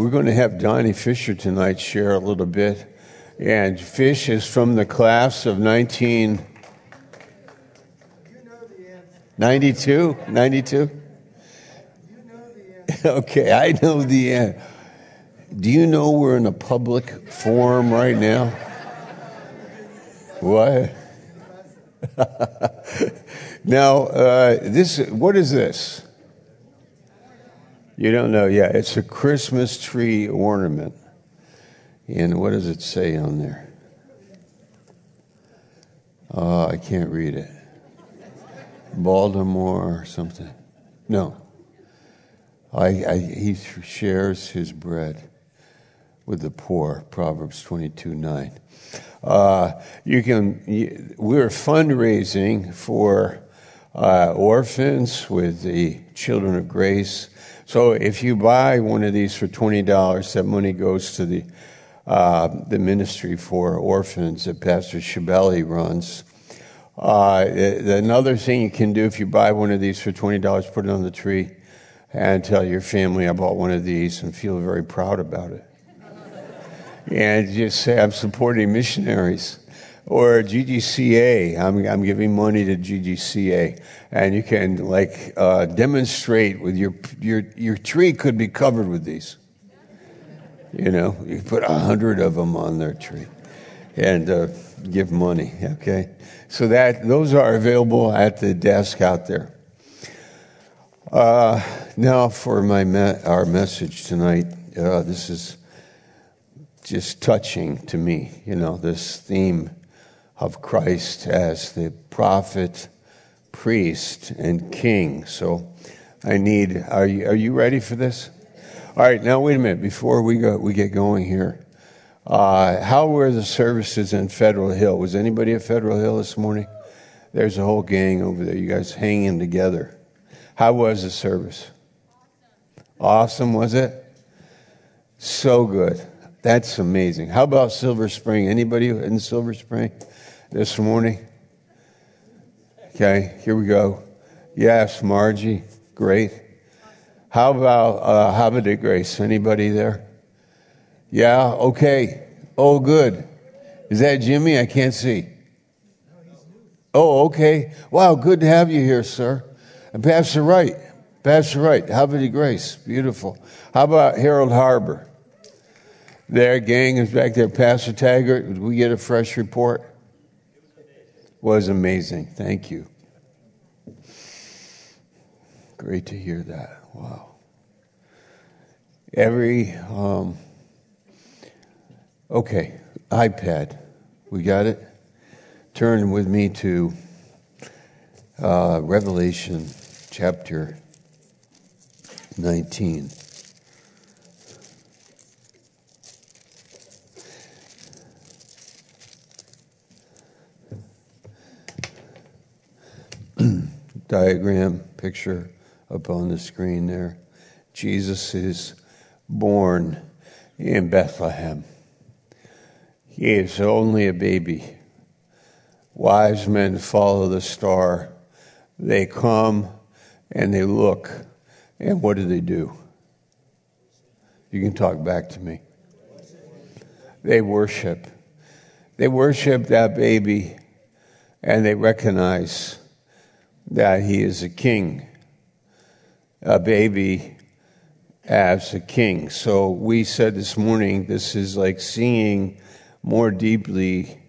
we're going to have Donnie Fisher tonight share a little bit. And Fish is from the class of 1992? 92? Okay, I know the end. Do you know we're in a public forum right now? What? Now, what is this? You don't know? Yeah, it's a Christmas tree ornament. And what does it say on there? I can't read it. Baltimore or something. No. He shares his bread with the poor, Proverbs 22:9. We're fundraising for orphans with the Children of Grace. So if you buy one of these for $20, that money goes to the ministry for orphans that Pastor Shabelli runs. Another thing you can do if you buy one of these for $20, put it on the tree and tell your family I bought one of these and feel very proud about it. And just say I'm supporting missionaries. Or GGCA, I'm giving money to GGCA, and you can demonstrate with your tree could be covered with these. You know, you put 100 of them on their tree, and give money. Okay, so those are available at the desk out there. Now for our message tonight, this is just touching to me. You know, this theme of Christ as the prophet, priest, and king. So are you ready for this? All right, now wait a minute. Before we get going here, how were the services in Federal Hill? Was anybody at Federal Hill this morning? There's a whole gang over there. You guys hanging together. How was the service? Awesome, was it? So good. That's amazing. How about Silver Spring? Anybody in Silver Spring this morning? Okay, here we go. Yes, Margie, great. How about Havre de Grace? Anybody there? Yeah, okay. Oh, good. Is that Jimmy? I can't see. Oh, okay. Wow, good to have you here, sir. And Pastor Wright, Havre de Grace, beautiful. How about Harold Harbor? Their gang is back there. Pastor Taggart, did we get a fresh report? Was amazing. Thank you. Great to hear that. Wow. Okay, iPad. We got it? Turn with me to Revelation chapter 19. Diagram, picture up on the screen there. Jesus is born in Bethlehem. He is only a baby. Wise men follow the star. They come and they look. And what do? You can talk back to me. They worship. They worship that baby, and they recognize that he is a king, a baby as a king. So we said this morning, this is like seeing more deeply,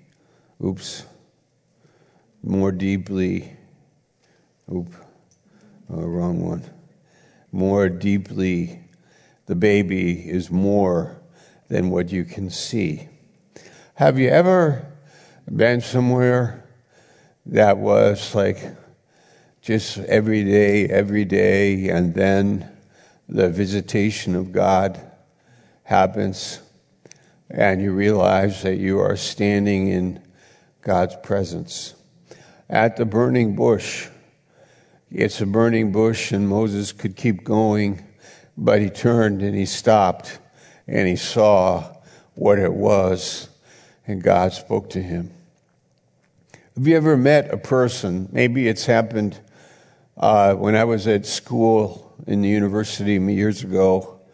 wrong one. More deeply, the baby is more than what you can see. Have you ever been somewhere that was like just every day, and then the visitation of God happens, and you realize that you are standing in God's presence? At the burning bush, it's a burning bush, and Moses could keep going, but he turned and he stopped, and he saw what it was, and God spoke to him. Have you ever met a person, maybe it's happened when I was at school in the university years ago,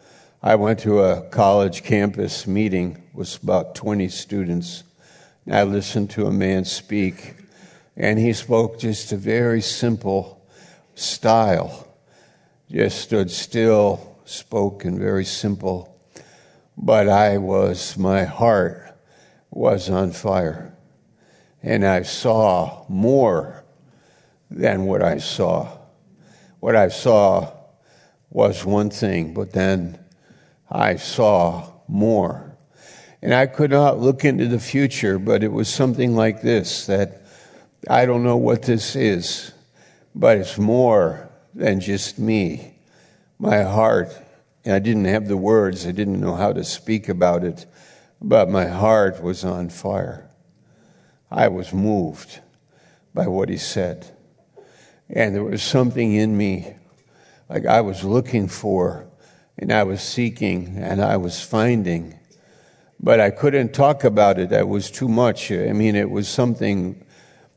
I went to a college campus meeting with about 20 students. I listened to a man speak, and he spoke just a very simple style. Just stood still, spoke in very simple. But my heart was on fire. And I saw more than what I saw. What I saw was one thing, but then I saw more. And I could not look into the future, but it was something like this, that I don't know what this is, but it's more than just me. My heart, and I didn't have the words, I didn't know how to speak about it, but my heart was on fire. I was moved by what he said. And there was something in me, like I was looking for, and I was seeking, and I was finding. But I couldn't talk about it. That was too much. I mean, it was something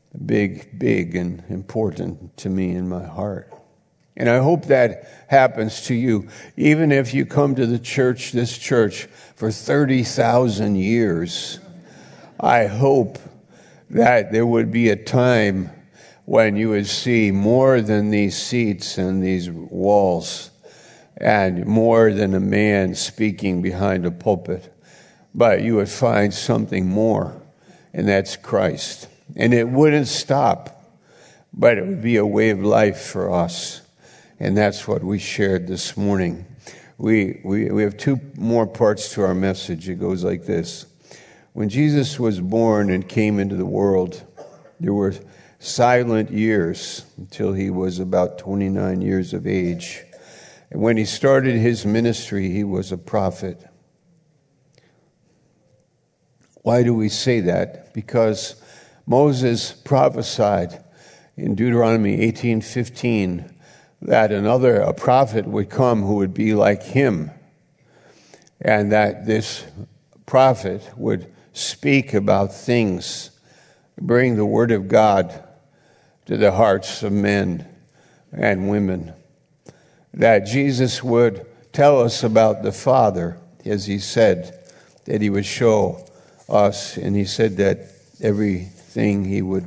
big and important to me in my heart. And I hope that happens to you. Even if you come to this church, for 30,000 years, I hope that there would be a time when you would see more than these seats and these walls, and more than a man speaking behind a pulpit. But you would find something more, and that's Christ. And it wouldn't stop, but it would be a way of life for us. And that's what we shared this morning. We have two more parts to our message. It goes like this. When Jesus was born and came into the world, there were silent years until he was about 29 years of age. And when he started his ministry, he was a prophet. Why do we say that? Because Moses prophesied in Deuteronomy 18:15 that a prophet would come who would be like him, and that this prophet would speak about things, bring the word of God to the hearts of men and women. That Jesus would tell us about the Father, as he said that he would show us, and he said that everything he would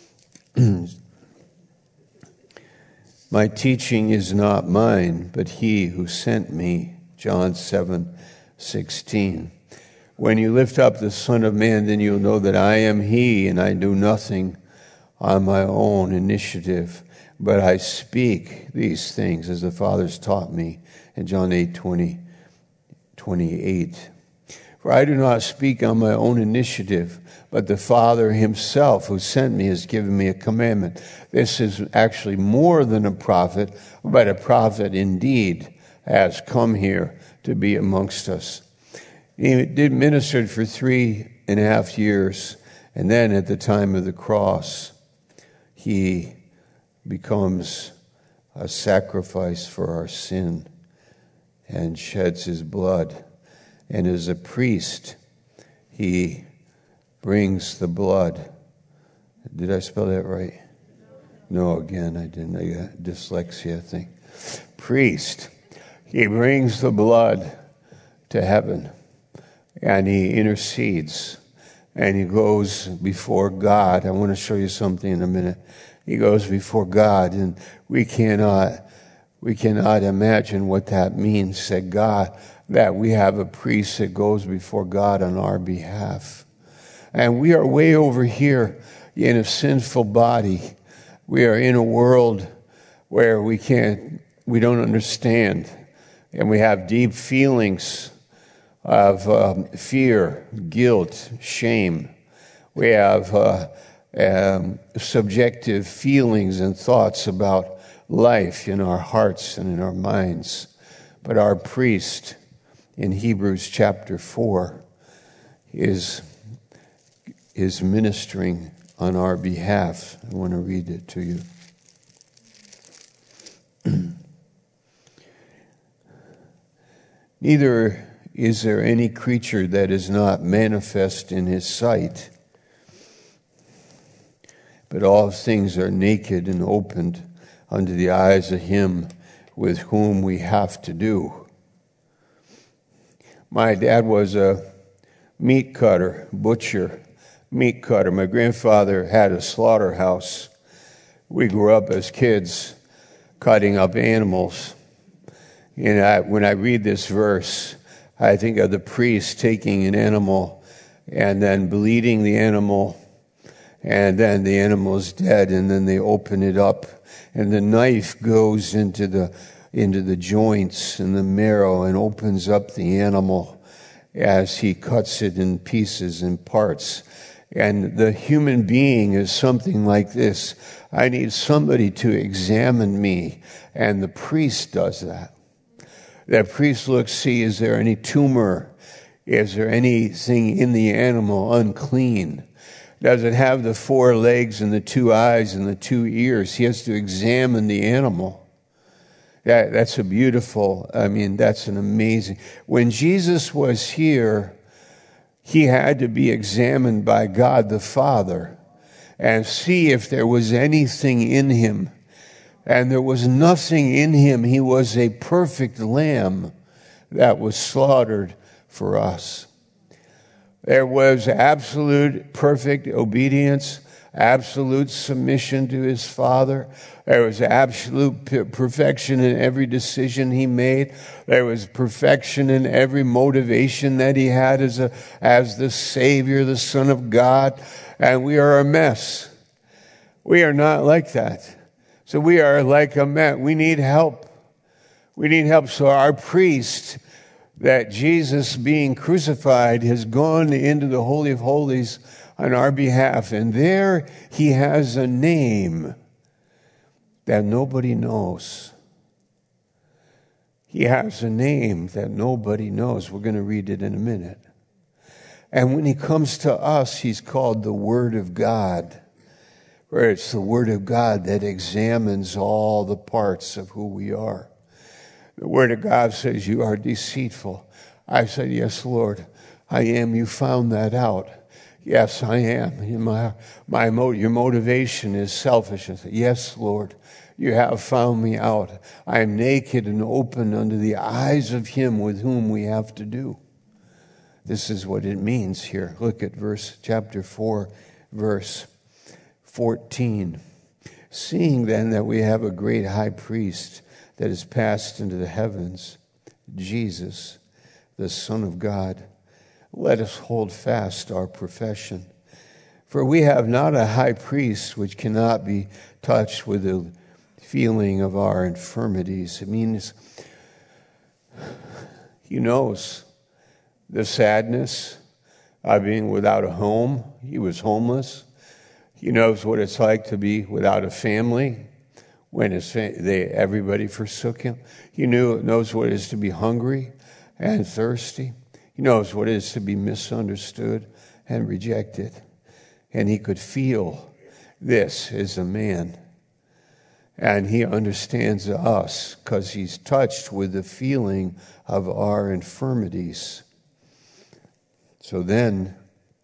my teaching is not mine, but he who sent me. John 7:16. When you lift up the Son of Man, then you'll know that I am he, and I do nothing on my own initiative, but I speak these things as the Father's taught me. In John 8:28. For I do not speak on my own initiative, but the Father himself who sent me has given me a commandment. This is actually more than a prophet, but a prophet indeed has come here to be amongst us. He did minister for 3.5 years, and then at the time of the cross, he becomes a sacrifice for our sin and sheds his blood. And as a priest, he brings the blood. Did I spell that right? No, again, I didn't. I got dyslexia, I think. Priest. He brings the blood to heaven, and he intercedes, and he goes before God. I want to show you something in a minute. He goes before God, and we cannot imagine what that means, that we have a priest that goes before God on our behalf. And we are way over here in a sinful body. We are in a world where we don't understand. And we have deep feelings of fear, guilt, shame. We have subjective feelings and thoughts about life in our hearts and in our minds. But our priest in Hebrews chapter 4 is ministering on our behalf. I want to read it to you. Neither is there any creature that is not manifest in his sight, but all things are naked and opened unto the eyes of him with whom we have to do. My dad was a meat cutter, butcher, meat cutter. My grandfather had a slaughterhouse. We grew up as kids cutting up animals. And when I read this verse, I think of the priest taking an animal and then bleeding the animal, and then the animal is dead, and then they open it up, and the knife goes into the joints and the marrow and opens up the animal as he cuts it in pieces and parts. And the human being is something like this. I need somebody to examine me, and the priest does that. That priest looks, see, is there any tumor? Is there anything in the animal unclean? Does it have the 4 legs and the 2 eyes and the 2 ears? He has to examine the animal. That's a beautiful, that's an amazing. When Jesus was here, he had to be examined by God the Father and see if there was anything in him. And there was nothing in him. He was a perfect lamb that was slaughtered for us. There was absolute perfect obedience, absolute submission to his Father. There was absolute perfection in every decision he made. There was perfection in every motivation that he had as the Savior, the Son of God. And we are a mess. We are not like that. So we are like a mess. We need help. We need help. So our priest, that Jesus being crucified, has gone into the Holy of Holies on our behalf. And there he has a name that nobody knows. He has a name that nobody knows. We're going to read it in a minute. And when he comes to us, he's called the Word of God, where it's the Word of God that examines all the parts of who we are. The Word of God says, you are deceitful. I said, yes, Lord, I am. You found that out. Yes, I am. Your motivation is selfishness. Yes, Lord, you have found me out. I am naked and open under the eyes of him with whom we have to do. This is what it means here. Look at chapter 4, verse 14. Seeing then that we have a great high priest that is passed into the heavens, Jesus, the Son of God, let us hold fast our profession. For we have not a high priest which cannot be touched with the feeling of our infirmities. It means he knows the sadness of being without a home. He was homeless. He knows what it's like to be without a family when everybody forsook him. He knows what it is to be hungry and thirsty. He knows what it is to be misunderstood and rejected. And he could feel this as a man. And he understands us because he's touched with the feeling of our infirmities. So then,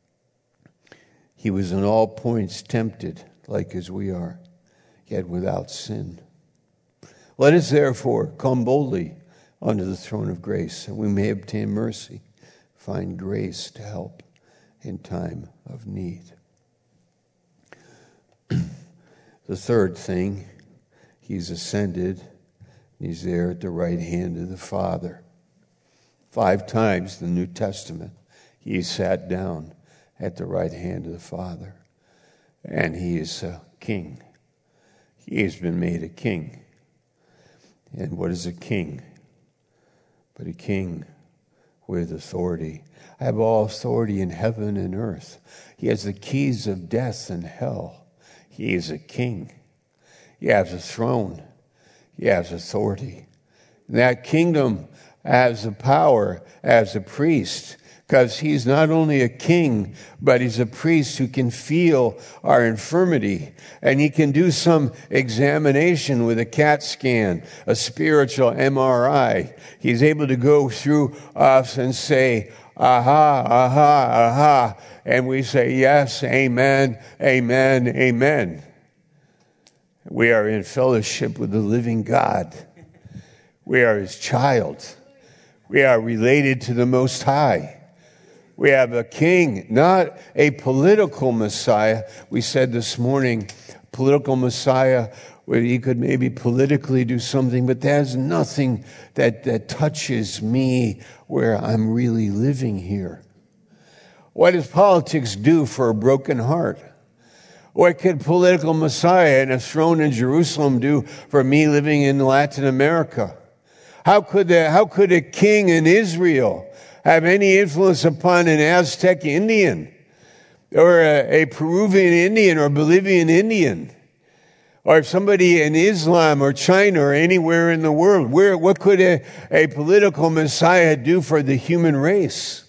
he was in all points tempted, like as we are, yet without sin. Let us therefore come boldly unto the throne of grace, that we may obtain mercy, find grace to help in time of need. The third thing, he's ascended. He's there at the right hand of the Father. 5 times in the New Testament, he sat down at the right hand of the Father. And he is a king. He has been made a king. And what is a king? But a king with authority. I have all authority in heaven and earth. He has the keys of death and hell. He is a king. He has a throne. He has authority. And that kingdom has the power as a priest, because he's not only a king, but he's a priest who can feel our infirmity. And he can do some examination with a CAT scan, a spiritual MRI. He's able to go through us and say, aha, aha, aha. And we say, yes, amen, amen, amen. We are in fellowship with the living God. We are his child. We are related to the Most High. We have a king, not a political Messiah. We said this morning, political Messiah, where he could maybe politically do something, but there's nothing that touches me where I'm really living here. What does politics do for a broken heart? What could political Messiah and a throne in Jerusalem do for me living in Latin America? How could a king in Israel have any influence upon an Aztec Indian or a Peruvian Indian or Bolivian Indian? Or somebody in Islam or China or anywhere in the world? What could a political Messiah do for the human race?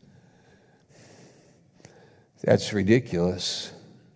That's ridiculous.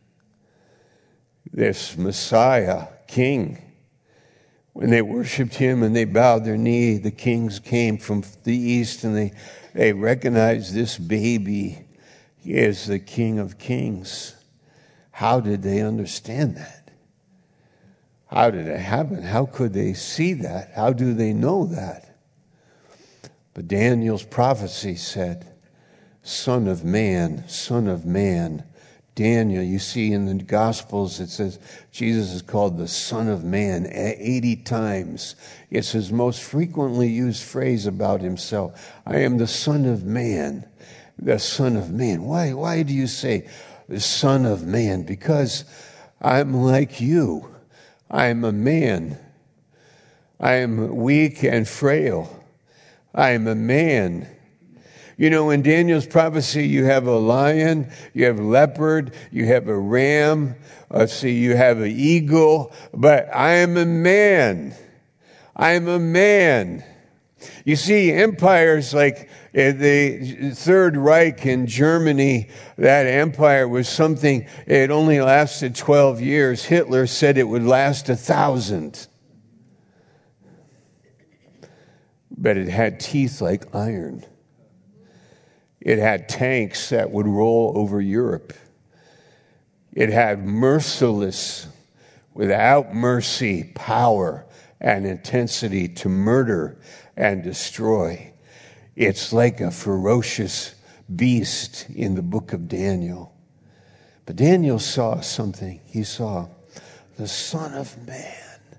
This Messiah, king, when they worshiped him and they bowed their knee, the kings came from the east and they recognized this baby. He is the King of Kings. How did they understand that? How did it happen? How could they see that? How do they know that? But Daniel's prophecy said, Son of man, Son of man. Daniel, you see in the Gospels, it says Jesus is called the Son of Man 80 times. It's his most frequently used phrase about himself. I am the Son of Man, the Son of Man. Why do you say the Son of Man? Because I'm like you. I'm a man. I am weak and frail. I am a man. You know, in Daniel's prophecy, you have a lion, you have a leopard, you have a ram, you have an eagle, but I am a man. I am a man. You see, empires like the Third Reich in Germany, that empire was something, it only lasted 12 years. Hitler said it would last 1,000. But it had teeth like iron. It had tanks that would roll over Europe. It had merciless, without mercy, power and intensity to murder and destroy. It's like a ferocious beast in the book of Daniel. But Daniel saw something. He saw the Son of Man.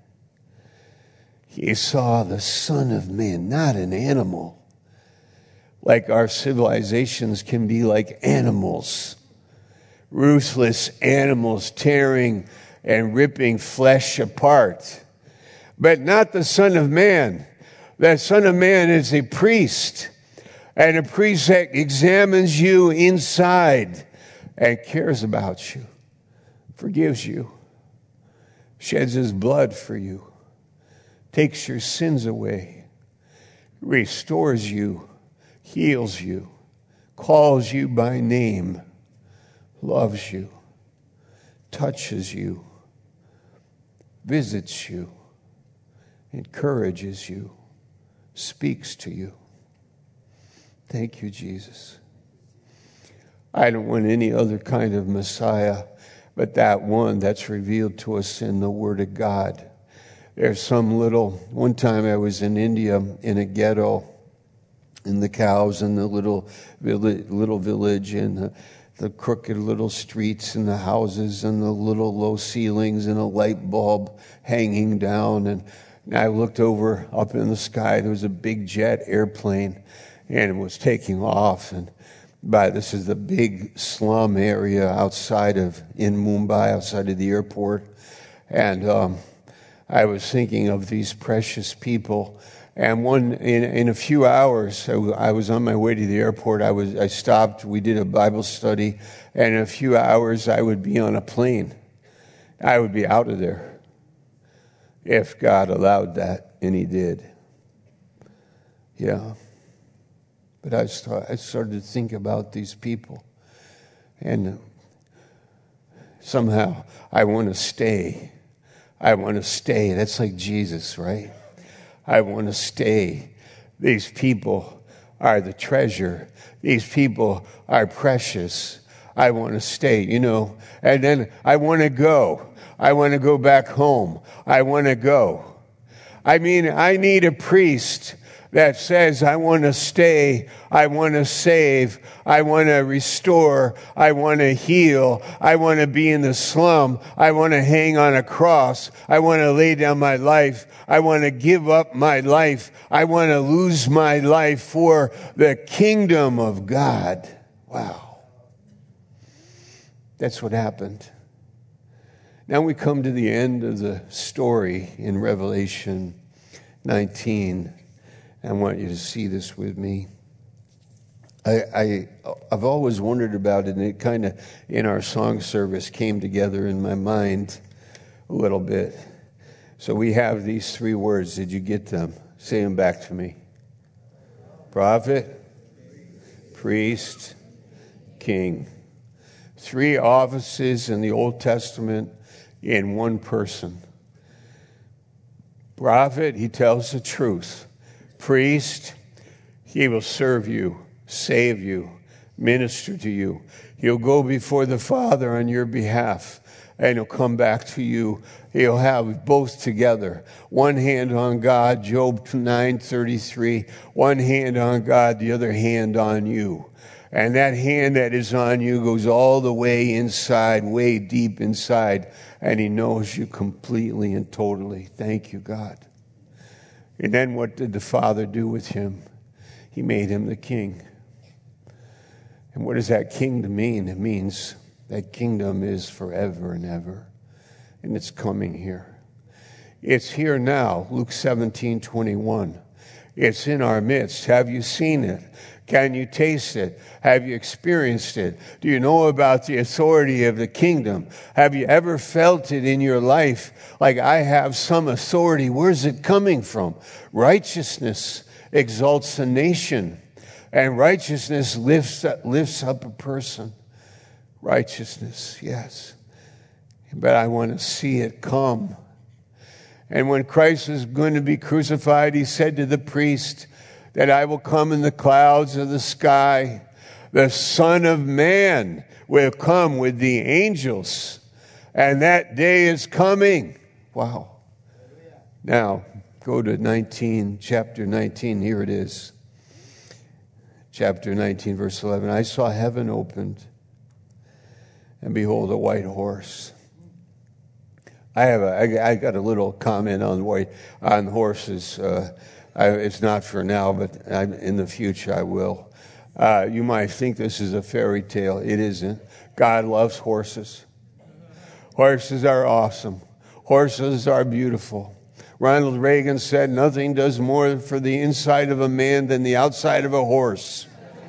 He saw the Son of Man, not an animal. Like our civilizations can be like animals. Ruthless animals tearing and ripping flesh apart. But not the Son of Man. The Son of Man is a priest. And a priest that examines you inside and cares about you, forgives you, sheds his blood for you, takes your sins away, restores you, heals you, calls you by name, loves you, touches you, visits you, encourages you, speaks to you. Thank you, Jesus. I don't want any other kind of Messiah but that one that's revealed to us in the Word of God. There's one time I was in India in a ghetto, and the cows and the little village and the crooked little streets and the houses and the little low ceilings and a light bulb hanging down. And I looked over up in the sky. There was a big jet airplane and it was taking off. And this is the big slum area in Mumbai, outside of the airport. And I was thinking of these precious people. And in a few hours, I was on my way to the airport. I stopped. We did a Bible study, and in a few hours, I would be on a plane. I would be out of there if God allowed that, and He did. Yeah. But I started to think about these people, and somehow I want to stay. I want to stay. That's like Jesus, right? I want to stay. These people are the treasure. These people are precious. I want to stay, And then I want to go. I want to go back home. I want to go. I mean, I need a priest that says, I want to stay, I want to save, I want to restore, I want to heal, I want to be in the slum, I want to hang on a cross, I want to lay down my life, I want to give up my life, I want to lose my life for the kingdom of God. Wow. That's what happened. Now we come to the end of the story in Revelation 19. I want you to see this with me. I've always wondered about it, and it kind of, in our song service, came together in my mind a little bit. So we have these three words. Did you get them? Say them back to me. Prophet, priest, king. Three offices in the Old Testament in one person. Prophet, he tells the truth. Priest, he will serve you, save you, minister to you. He'll go before the Father on your behalf, and he'll come back to you. He'll have both together. One hand on God, Job 9:33. One hand on God, the other hand on you. And that hand that is on you goes all the way inside, way deep inside, and he knows you completely and totally. Thank you, God. And then what did the Father do with him? He made him the king. And what does that kingdom mean? It means that kingdom is forever and ever. And it's coming here. It's here now, Luke 17:21. It's in our midst. Have you seen it? Can you taste it? Have you experienced it? Do you know about the authority of the kingdom? Have you ever felt it in your life like I have some authority? Where's it coming from? Righteousness exalts a nation, and righteousness lifts up a person. Righteousness, yes. But I want to see it come. And when Christ was going to be crucified, he said to the priest that I will come in the clouds of the sky. The Son of Man will come with the angels. And that day is coming. Wow. Now, go to chapter 19. Here it is. Chapter 19, verse 11. I saw heaven opened, and behold, a white horse. I got a little comment on horses. It's not for now, but in the future I will. You might think this is a fairy tale. It isn't. God loves horses. Horses are awesome. Horses are beautiful. Ronald Reagan said, nothing does more for the inside of a man than the outside of a horse.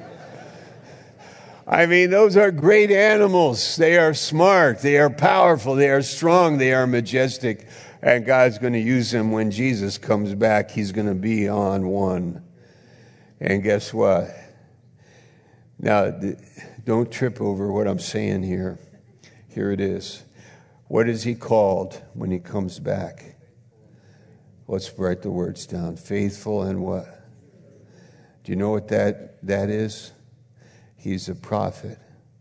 I mean, those are great animals. They are smart. They are powerful. They are strong. They are majestic. And God's going to use them when Jesus comes back. He's going to be on one. And guess what? Now, don't trip over what I'm saying here. Here it is. What is he called when he comes back? Let's write the words down. Faithful and what? Do you know what that is? He's a prophet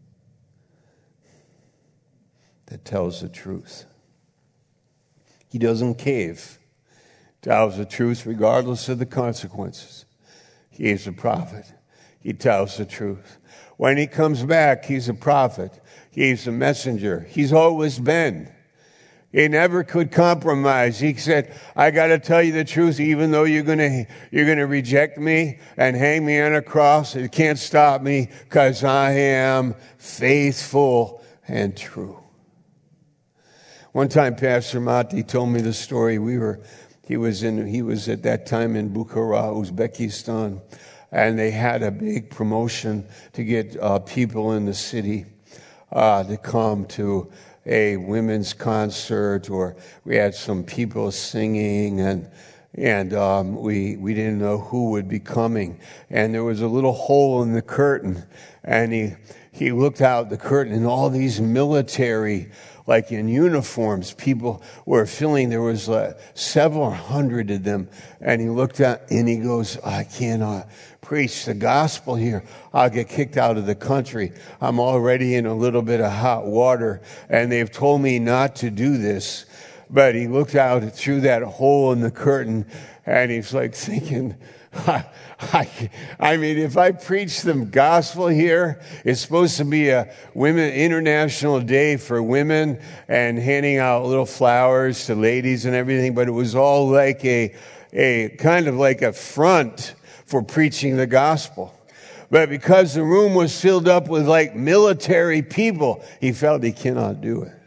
that tells the truth. He doesn't cave. Tells the truth regardless of the consequences. He is a prophet. He tells the truth. When he comes back, he's a prophet. He's a messenger. He's always been. He never could compromise. He said, I got to tell you the truth, even though you're going to reject me and hang me on a cross. It can't stop me because I am faithful and true. One time, Pastor Mati told me the story. He was at that time in Bukhara, Uzbekistan, and they had a big promotion to get people in the city to come to a women's concert, or we had some people singing, and we didn't know who would be coming. And there was a little hole in the curtain, and he looked out the curtain, and all these military, like in uniforms, people were filling. There was several hundred of them, and he looked out and he goes, I cannot preach the gospel here. I'll get kicked out of the country. I'm already in a little bit of hot water, and they've told me not to do this. But he looked out through that hole in the curtain, and he's like thinking, I mean, if I preach the gospel here, it's supposed to be a Women International Day for women and handing out little flowers to ladies and everything, but it was all like a kind of like a front for preaching the gospel. But because the room was filled up with like military people, he felt he cannot do it.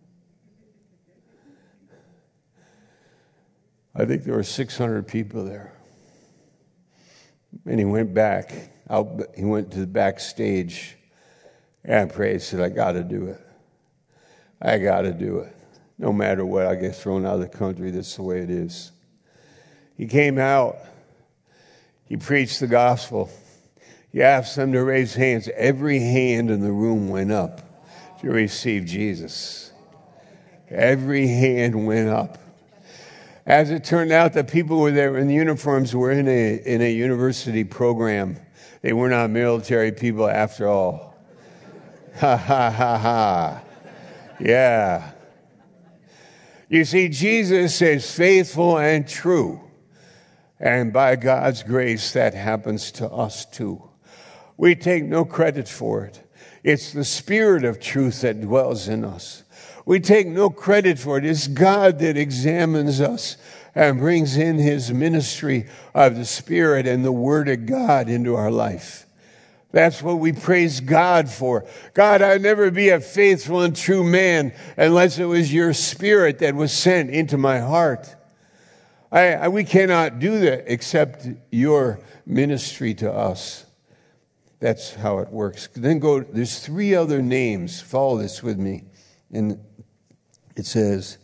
I think there were 600 people there. And he went back out. He went to the backstage and prayed. He said, I got to do it. I got to do it. No matter what, I get thrown out of the country. That's the way it is. He came out. He preached the gospel. He asked them to raise hands. Every hand in the room went up to receive Jesus. Every hand went up. As it turned out, the people who were there in the uniforms were in a university program. They were not military people after all. Ha, ha, ha, ha. Yeah. You see, Jesus is faithful and true. And by God's grace, that happens to us too. We take no credit for it. It's the Spirit of truth that dwells in us. We take no credit for it. It's God that examines us and brings in his ministry of the Spirit and the Word of God into our life. That's what we praise God for. God, I'd never be a faithful and true man unless it was your Spirit that was sent into my heart. We cannot do that except your ministry to us. That's how it works. Then there's 3 other names. Follow this with me. And it says,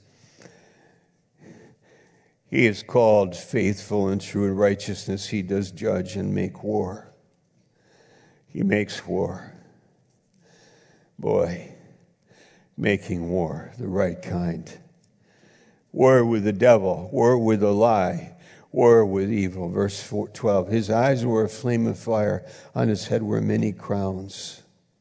he is called faithful and true in righteousness. He does judge and make war. He makes war. Boy, making war, the right kind. War with the devil, war with the lie, war with evil. Verse 12, his eyes were a flame of fire. On his head were many crowns.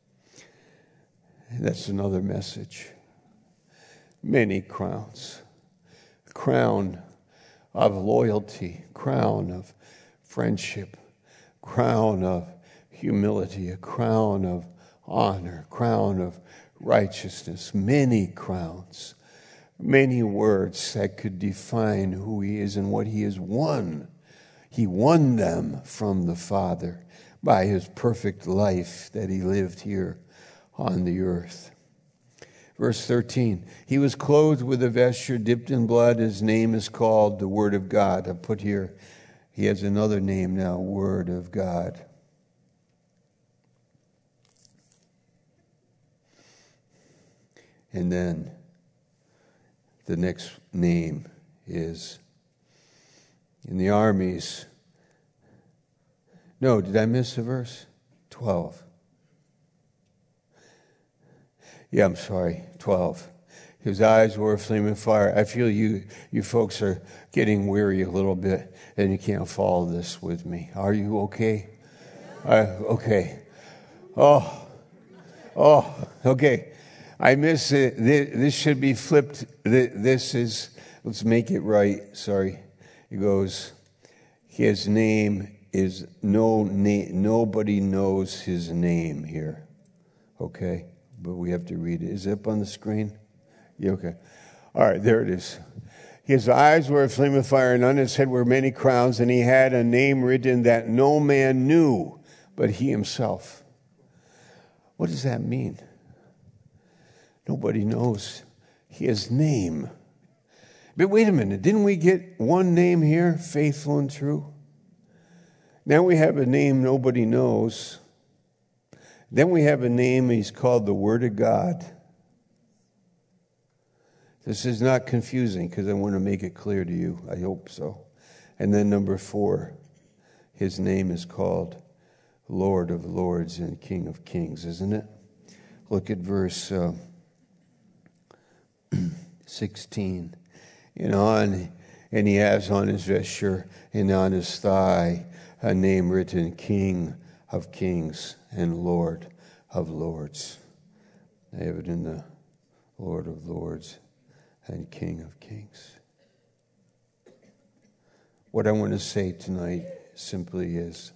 That's another message. Many crowns. Crown of loyalty, crown of friendship, crown of humility, a crown of honor, crown of righteousness, many crowns, many words that could define who he is and what he has won. He won them from the Father by his perfect life that he lived here on the earth. Verse 13, he was clothed with a vesture dipped in blood. His name is called the Word of God. I put here, he has another name now, Word of God. And then the next name is in the armies. No, did I miss a verse? 12. Yeah, I'm sorry, 12. His eyes were a flame of fire. I feel you folks are getting weary a little bit, and you can't follow this with me. Are you okay? Okay. Oh, okay. I miss it. This should be flipped. This is, let's make it right. Sorry. It goes, his name is nobody knows his name here. Okay? But we have to read it. Is it up on the screen? Yeah, okay. All right, there it is. His eyes were a flame of fire, and on his head were many crowns, and he had a name written that no man knew but he himself. What does that mean? Nobody knows his name. But wait a minute, didn't we get one name here, faithful and true? Now we have a name nobody knows. Then we have a name, he's called the Word of God. This is not confusing because I want to make it clear to you. I hope so. And then number 4, his name is called Lord of Lords and King of Kings, isn't it? Look at verse 16. And he has on his vesture and on his thigh a name written, King of Kings and Lord of Lords. I have it in the Lord of Lords and King of Kings. What I want to say tonight simply is.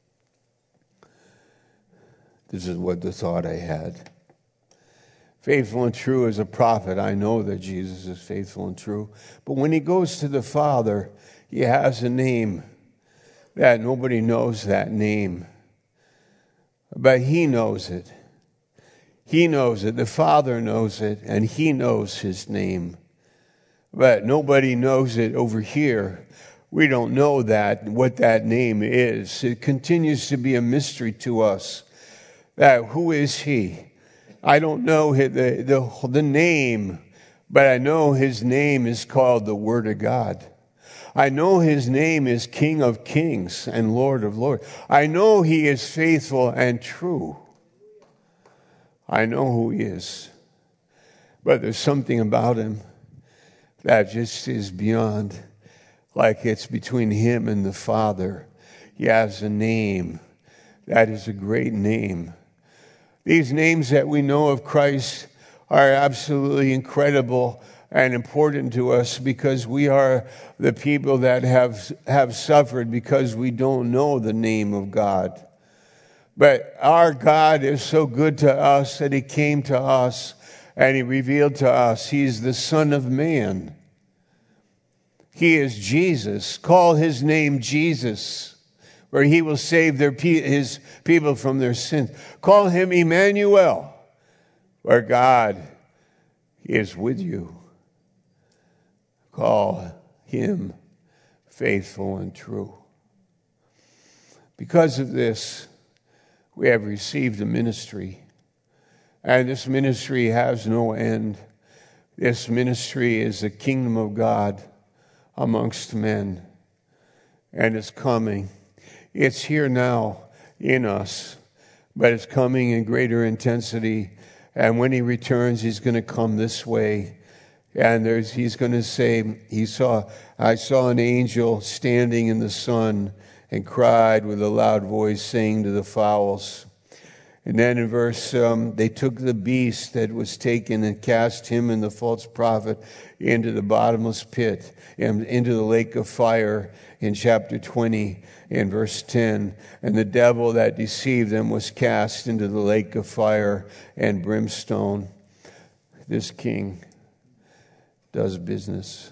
This is what the thought I had. Faithful and true as a prophet, I know that Jesus is faithful and true. But when he goes to the Father, he has a name that nobody knows that name. But he knows it. He knows it. The Father knows it, and he knows his name. But nobody knows it over here. We don't know that, what that name is. It continues to be a mystery to us. That who is he? I don't know the name, but I know his name is called the Word of God. I know his name is King of Kings and Lord of Lords. I know he is faithful and true. I know who he is. But there's something about him that just is beyond, like it's between him and the Father. He has a name that is a great name. These names that we know of Christ are absolutely incredible and important to us because we are the people that have suffered because we don't know the name of God. But our God is so good to us that he came to us and he revealed to us he's the Son of Man. He is Jesus. Call his name Jesus, where he will save his people from their sins. Call him Emmanuel, where God is with you. Call him faithful and true. Because of this, we have received a ministry, and this ministry has no end. This ministry is the kingdom of God amongst men, and it's coming. It's here now in us, but it's coming in greater intensity, and when he returns, he's going to come this way. And he's going to say, I saw an angel standing in the sun and cried with a loud voice, saying to the fowls. And then in verse, they took the beast that was taken and cast him and the false prophet into the bottomless pit, and into the lake of fire in chapter 20, in verse 10. And the devil that deceived them was cast into the lake of fire and brimstone. This king does business.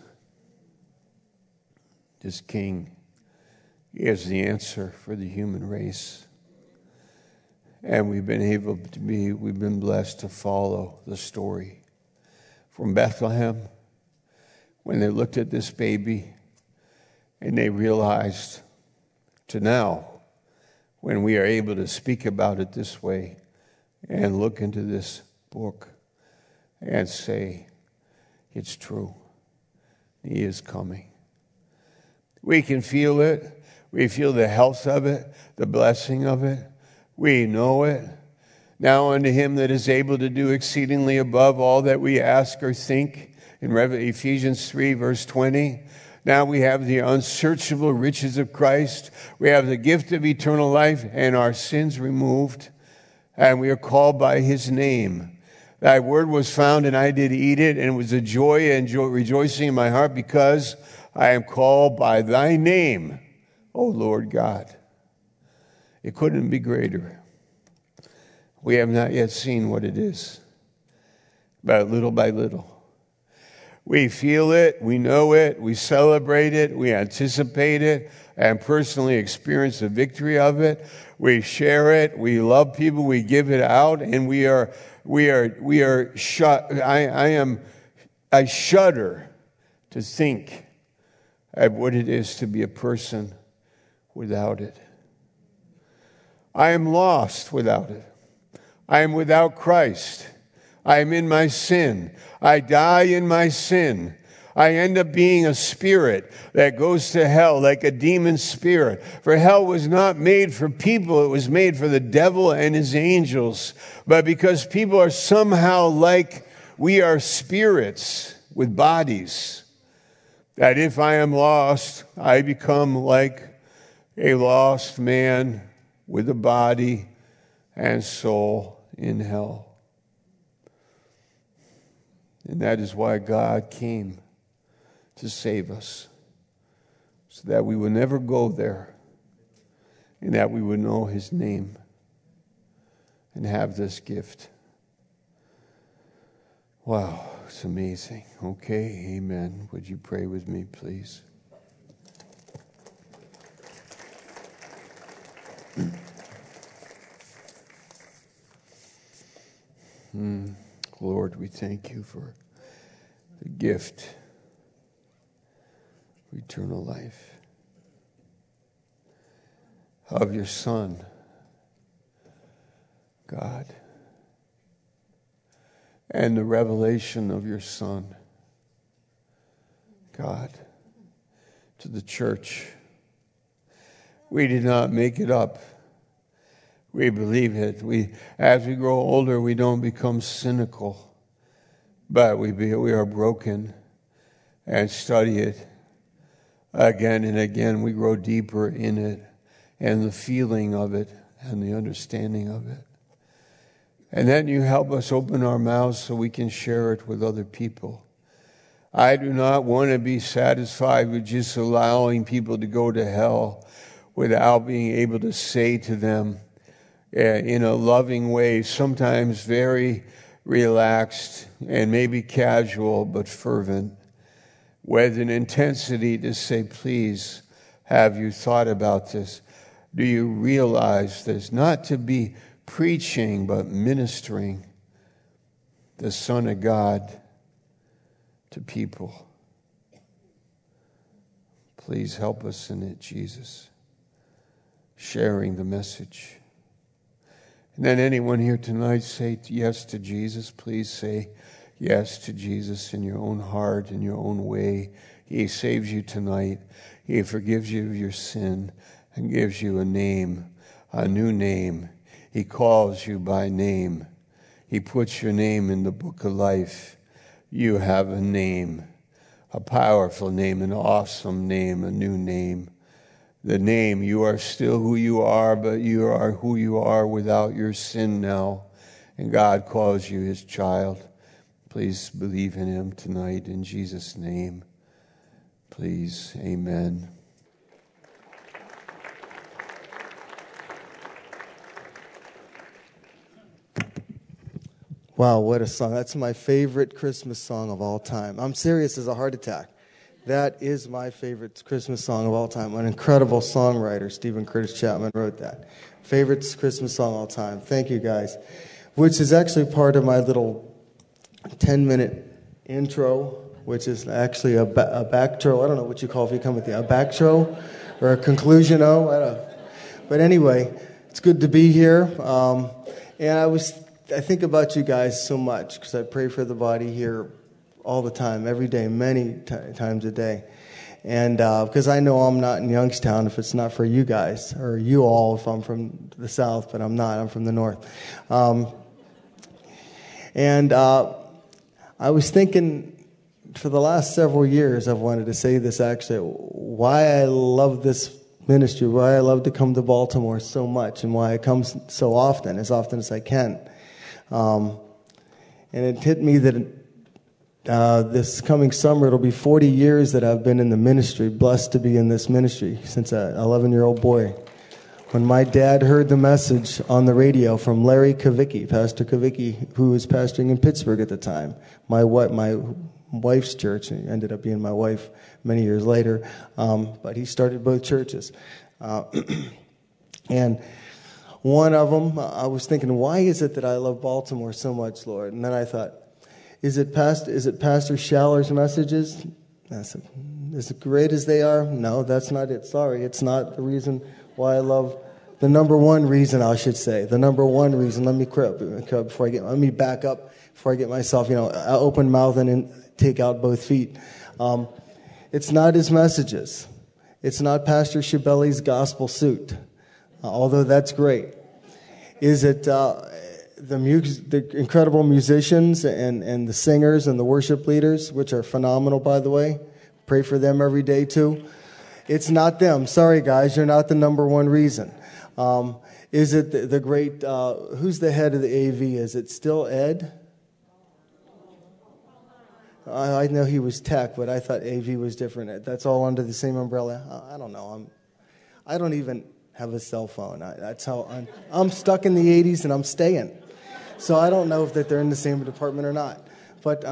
This king is the answer for the human race. And we've been blessed to follow the story from Bethlehem, when they looked at this baby and they realized, to now, when we are able to speak about it this way and look into this book and say, it's true. He is coming. We can feel it. We feel the health of it, the blessing of it. We know it. Now unto him that is able to do exceedingly above all that we ask or think, in Ephesians 3, verse 20. Now we have the unsearchable riches of Christ. We have the gift of eternal life and our sins removed. And we are called by his name. Thy word was found, and I did eat it, and it was a joy and rejoicing in my heart, because I am called by thy name, O Lord God. It couldn't be greater. We have not yet seen what it is, but little by little. We feel it, we know it, we celebrate it, we anticipate it, and personally experience the victory of it. We share it, we love people, we give it out, and we are I shudder to think of what it is to be a person without it. I am lost without it. I am without Christ. I am in my sin. I die in my sin. I end up being a spirit that goes to hell, like a demon spirit. For hell was not made for people. It was made for the devil and his angels. But because people are somehow like we are spirits with bodies, that if I am lost, I become like a lost man with a body and soul in hell. And that is why God came to save us, so that we will never go there and that we would know his name and have this gift. Wow, it's amazing. Okay, amen. Would you pray with me, please? Lord, we thank you for the gift of eternal life, of your Son, God, and the revelation of your Son, God, to the church. We did not make it up. We believe it. As we grow older, we don't become cynical, but we are broken and study it again and again. We grow deeper in it and the feeling of it and the understanding of it. And then you help us open our mouths so we can share it with other people. I do not want to be satisfied with just allowing people to go to hell without being able to say to them in a loving way, sometimes very relaxed and maybe casual but fervent, with an intensity to say, please, have you thought about this? Do you realize this? Not to be preaching, but ministering the Son of God to people. Please help us in it, Jesus. Sharing the message. And then anyone here tonight say yes to Jesus. Please say yes to Jesus in your own heart, in your own way. He saves you tonight. He forgives you of your sin and gives you a name, a new name. He calls you by name. He puts your name in the book of life. You have a name, a powerful name, an awesome name, a new name. The name, you are still who you are, but you are who you are without your sin now. And God calls you his child. Please believe in him tonight in Jesus' name. Please, amen. Wow, what a song. That's my favorite Christmas song of all time. I'm serious as a heart attack. That is my favorite Christmas song of all time. An incredible songwriter, Stephen Curtis Chapman, wrote that. Favorite Christmas song of all time. Thank you, guys. Which is actually part of my little 10-minute intro, which is actually a backtro. I don't know what you call if you come with a backtro or a conclusion-o. I don't know. But anyway, it's good to be here. And I think about you guys so much because I pray for the body here all the time, every day, many times a day. And because I know I'm not in Youngstown if it's not for you guys, or you all if I'm from the South, but I'm not. I'm from the North. And I was thinking for the last several years, I've wanted to say this actually, why I love this ministry, why I love to come to Baltimore so much, and why I come so often as I can. And it hit me that this coming summer, it'll be 40 years that I've been in the ministry, blessed to be in this ministry since an 11-year-old boy. When my dad heard the message on the radio from Larry Kavicki, Pastor Kavicki, who was pastoring in Pittsburgh at the time, my wife's church, and ended up being my wife many years later, but he started both churches. And one of them, I was thinking, why is it that I love Baltimore so much, Lord? And then I thought, is it Pastor Schaller's messages? I said, as great as they are? No, that's not it. Sorry, it's not the reason why I love. The number one reason, I should say. The number one reason. Let me back up before I get myself, open mouth and take out both feet. It's not his messages. It's not Pastor Schiavelli's gospel suit, although that's great. Is it the incredible musicians and the singers and the worship leaders, which are phenomenal, by the way? Pray for them every day, too. It's not them. Sorry, guys, you're not the number one reason. Is it the great, who's the head of the AV? Is it still Ed? I know he was tech, but I thought AV was different. That's all under the same umbrella. I don't know. have a cell phone. That's how I'm stuck in the 80s and I'm staying. So I don't know if that they're in the same department or not. But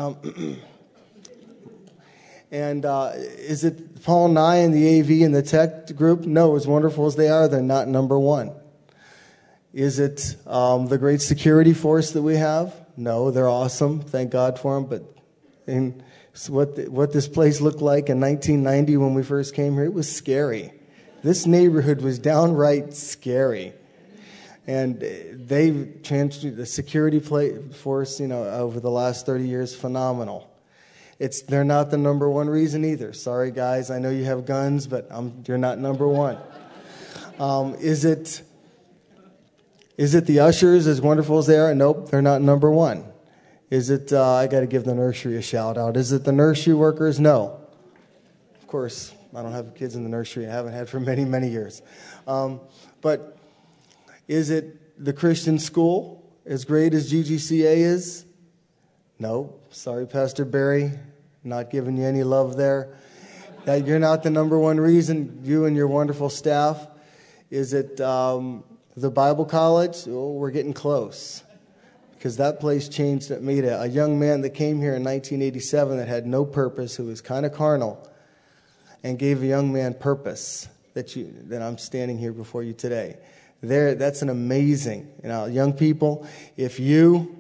and is it Paul Nye and the AV and the tech group? No, as wonderful as they are, they're not number one. Is it the great security force that we have? No, they're awesome. Thank God for them. But what this place looked like in 1990 when we first came here, it was scary. This neighborhood was downright scary. And they've changed the security force, over the last 30 years, phenomenal. They're not the number one reason either. Sorry, guys, I know you have guns, but you're not number one. Is it the ushers, as wonderful as they are? Nope, they're not number one. Is it, I got to give the nursery a shout out. Is it the nursery workers? No. Of course, I don't have kids in the nursery. I haven't had for many, many years. But is it the Christian school, as great as GGCA is? No. Sorry, Pastor Barry, not giving you any love there. That you're not the number one reason, you and your wonderful staff. Is it the Bible college? Oh, we're getting close. Because that place changed at me. A young man that came here in 1987 that had no purpose, who was kind of carnal, and gave a young man purpose that I'm standing here before you today. That's an amazing, young people. If you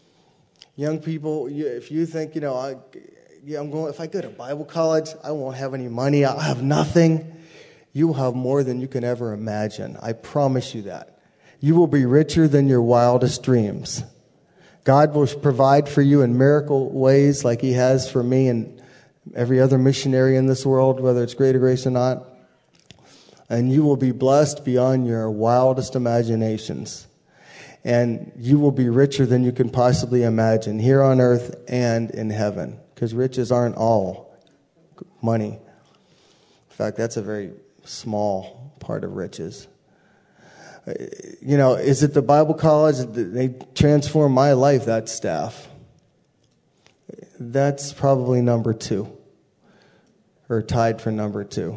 think, if I go to Bible college, I won't have any money, I'll have nothing. You will have more than you can ever imagine. I promise you that. You will be richer than your wildest dreams. God will provide for you in miracle ways like he has for me and every other missionary in this world, whether it's Greater Grace or not. And you will be blessed beyond your wildest imaginations. And you will be richer than you can possibly imagine here on earth and in heaven. Because riches aren't all money. In fact, that's a very small part of riches. Is it the Bible college? They transformed my life, that staff. That's probably number two. Or tied for number two.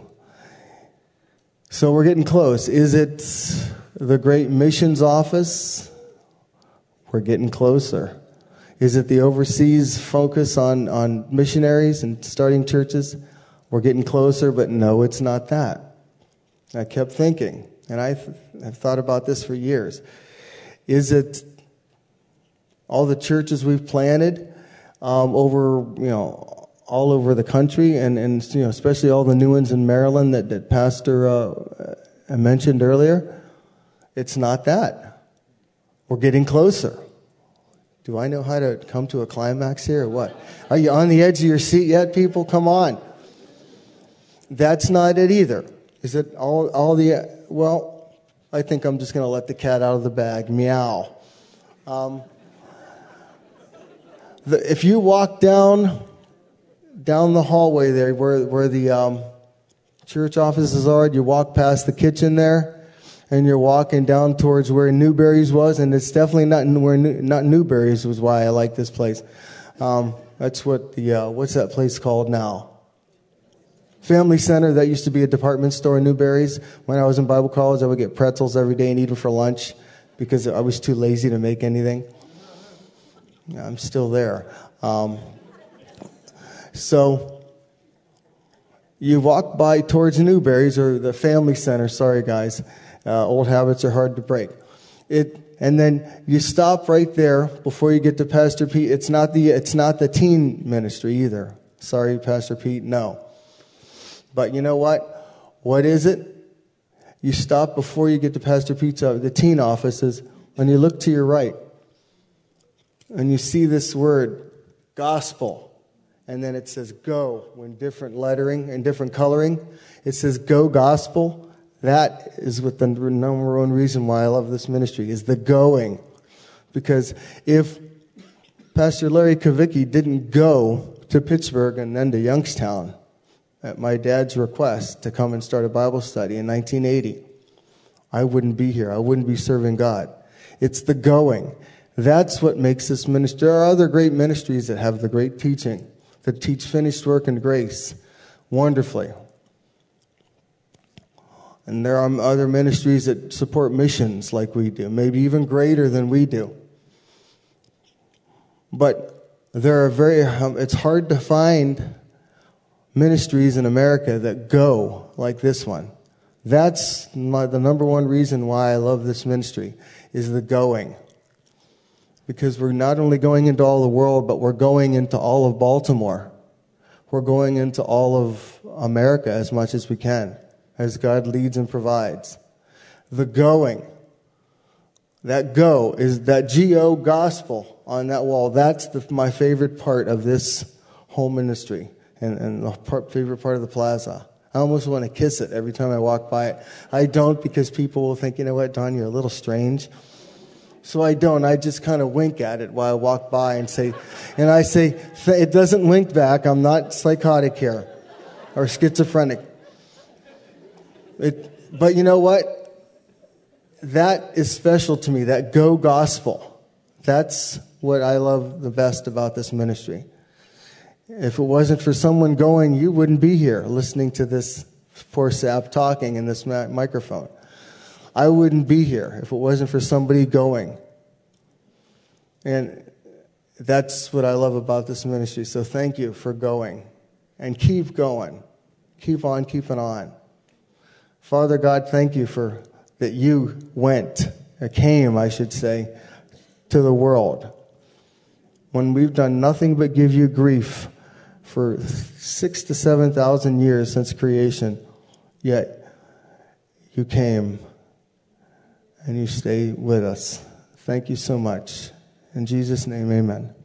So we're getting close. Is it the great missions office? We're getting closer. Is it the overseas focus on missionaries and starting churches? We're getting closer, but no, it's not that. I kept thinking, and I've thought about this for years. Is it all the churches we've planted over, all over the country, and especially all the new ones in Maryland that Pastor mentioned earlier? It's not that. We're getting closer. Do I know how to come to a climax here or what? Are you on the edge of your seat yet, people? Come on. That's not it either. Is it all the... Well, I think I'm just going to let the cat out of the bag. Meow. If you walk down the hallway there where the church offices are, you walk past the kitchen there, and you're walking down towards where Newberry's was, and it's definitely not Newberry's was why I like this place. That's what what's that place called now? Family Center. That used to be a department store in Newberry's. When I was in Bible college, I would get pretzels every day and eat them for lunch because I was too lazy to make anything. I'm still there. So you walk by towards Newberry's or the Family Center. Sorry, guys. Old habits are hard to break. And then you stop right there before you get to Pastor Pete. It's not the teen ministry either. Sorry, Pastor Pete. No. But you know what? What is it? You stop before you get to Pastor Pete's the teen offices, and you look to your right, and you see this word, gospel, and then it says go in different lettering and different coloring. It says go gospel. That is what the number one reason why I love this ministry is the going. Because if Pastor Larry Kavicki didn't go to Pittsburgh and then to Youngstown at my dad's request to come and start a Bible study in 1980, I wouldn't be here. I wouldn't be serving God. It's the going. That's what makes this ministry. There are other great ministries that have the great teaching, that teach finished work and grace wonderfully. And there are other ministries that support missions like we do, maybe even greater than we do. But there are it's hard to find ministries in America that go like this one. That's the number one reason why I love this ministry, is the going. Because we're not only going into all the world, but we're going into all of Baltimore. We're going into all of America as much as we can, as God leads and provides. The going. That go is that G-O, gospel, on that wall. That's my favorite part of this whole ministry and the favorite part of the plaza. I almost want to kiss it every time I walk by it. I don't, because people will think, you know what, Don, you're a little strange. So I don't. I just kind of wink at it while I walk by and say, it doesn't wink back. I'm not psychotic here or schizophrenic. But you know what? That is special to me, that go gospel. That's what I love the best about this ministry. If it wasn't for someone going, you wouldn't be here listening to this poor sap talking in this microphone. I wouldn't be here if it wasn't for somebody going. And that's what I love about this ministry. So thank you for going. And keep going. Keep on keeping on. Father God, thank you for that you came, I should say, to the world. When we've done nothing but give you grief for 6,000 to 7,000 years since creation, yet you came and you stay with us. Thank you so much. In Jesus' name, amen.